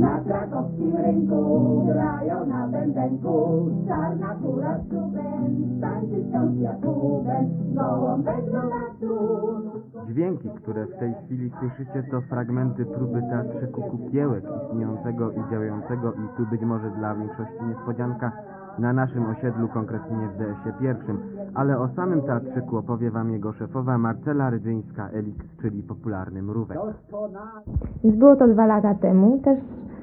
Na krakowskim rynku grają na bębenku, czarna kura z czubem, tańczy wciąż Jakubem, gołąbek do lasu. Dźwięki, które w tej chwili słyszycie, to fragmenty próby teatrzyku Kukiełek istniejącego i działającego i tu być może dla większości niespodzianka na naszym osiedlu, konkretnie w DS-ie I, ale o samym teatrzyku opowie wam jego szefowa Marcela Rydzyńska-Eliks, czyli popularny Mrówek. Więc było to 2 lata temu, też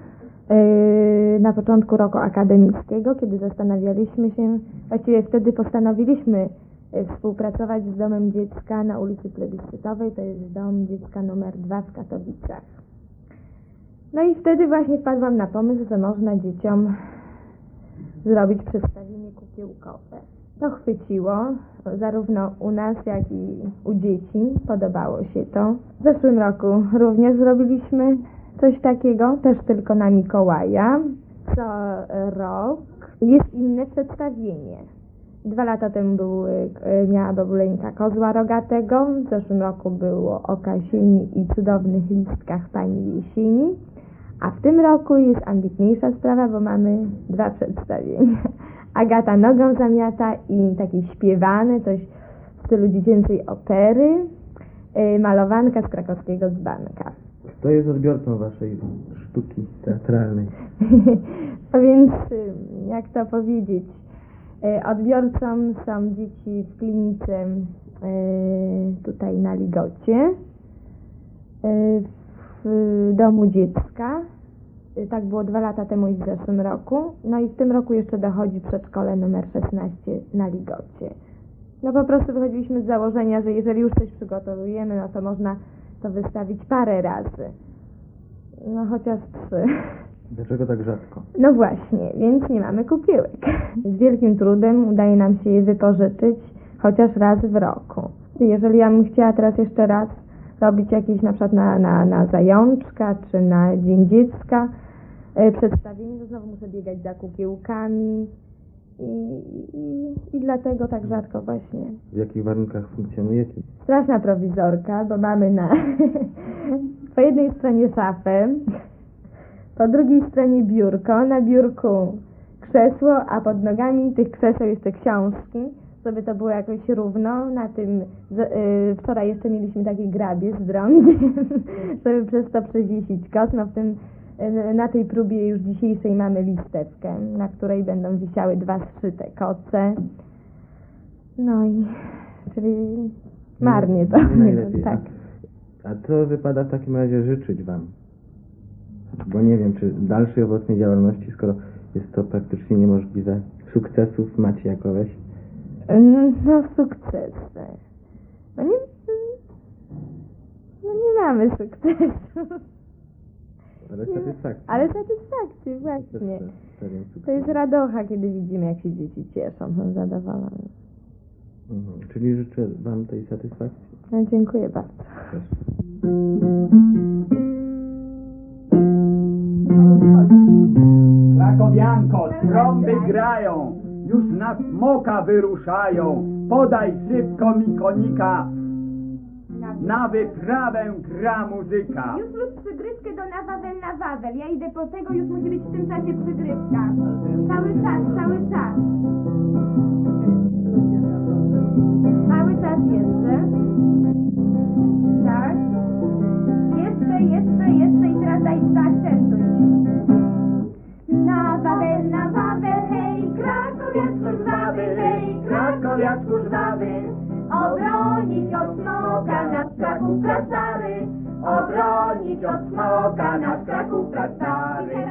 na początku roku akademickiego, kiedy zastanawialiśmy się, właściwie wtedy postanowiliśmy współpracować z Domem Dziecka na ulicy Plebiscytowej, to jest Dom Dziecka numer 2 w Katowicach. No i wtedy właśnie wpadłam na pomysł, że można dzieciom zrobić przedstawienie kukiełkowe. To chwyciło, zarówno u nas, jak i u dzieci. Podobało się to. W zeszłym roku również zrobiliśmy coś takiego, też tylko na Mikołaja. Co rok jest inne przedstawienie. 2 lata temu miała Babuleńka Kozła Rogatego, w zeszłym roku było o Kasieni i cudownych listkach pani Jesieni, a w tym roku jest ambitniejsza sprawa, bo mamy 2 przedstawienia. Agata nogą zamiata i takie śpiewane, coś w stylu dziecięcej opery, malowanka z krakowskiego dzbanka. Kto jest odbiorcą waszej sztuki teatralnej? A więc, jak to powiedzieć, odbiorcą są dzieci w klinice tutaj na Ligocie, w Domu Dziecka. Tak było 2 lata temu i w zeszłym roku. No i w tym roku jeszcze dochodzi przedszkole numer 16 na Ligocie. No po prostu wychodziliśmy z założenia, że jeżeli już coś przygotowujemy, no to można to wystawić parę razy. No chociaż 3. Dlaczego tak rzadko? No właśnie, więc nie mamy kukiełek. Z wielkim trudem udaje nam się je wypożyczyć chociaż raz w roku. Jeżeli ja bym chciała teraz jeszcze raz robić jakieś na przykład na Zajączka czy na Dzień Dziecka przedstawienie, to znowu muszę biegać za kukiełkami i dlatego tak rzadko właśnie. W jakich warunkach funkcjonujecie? Straszna prowizorka, bo mamy po jednej stronie szafę, po drugiej stronie biurko, na biurku krzesło, a pod nogami tych krzeseł jeszcze książki, żeby to było jakoś równo. Na tym wczoraj jeszcze mieliśmy takie grabie z drągiem, żeby przez to przewiesić koc. No na tej próbie już dzisiejszej mamy listewkę, na której będą wisiały 2 zszyte koce. No i czyli marnie to. Najlepiej. Tak. A co wypada w takim razie życzyć wam? Bo nie wiem, czy dalszej owocnej działalności, skoro jest to praktycznie niemożliwe. Sukcesów macie jakoś? No sukcesy. No nie mamy sukcesu. Ale satysfakcji. Ale satysfakcji, właśnie. To jest radocha, kiedy widzimy, jak się dzieci cieszą, są zadowolone. Czyli życzę wam tej satysfakcji. No, dziękuję bardzo. Krakowianko, trąby grają, już na smoka wyruszają. Podaj szybko mi konika, na wyprawę gra muzyka. Już lub przygrywkę do na Wawel. Ja idę po tego, już musi być w tym czasie przygrywka. Cały czas. Cały czas jeszcze. Tak. Jeszcze i teraz daj 2 akcentuj. Na Wawel, hej, krakowiaczku żwawy, hej, krakowiaczku żwawy. Obronić od smoka nasz Kraków prastary, obronić od smoka nasz Kraków prastary.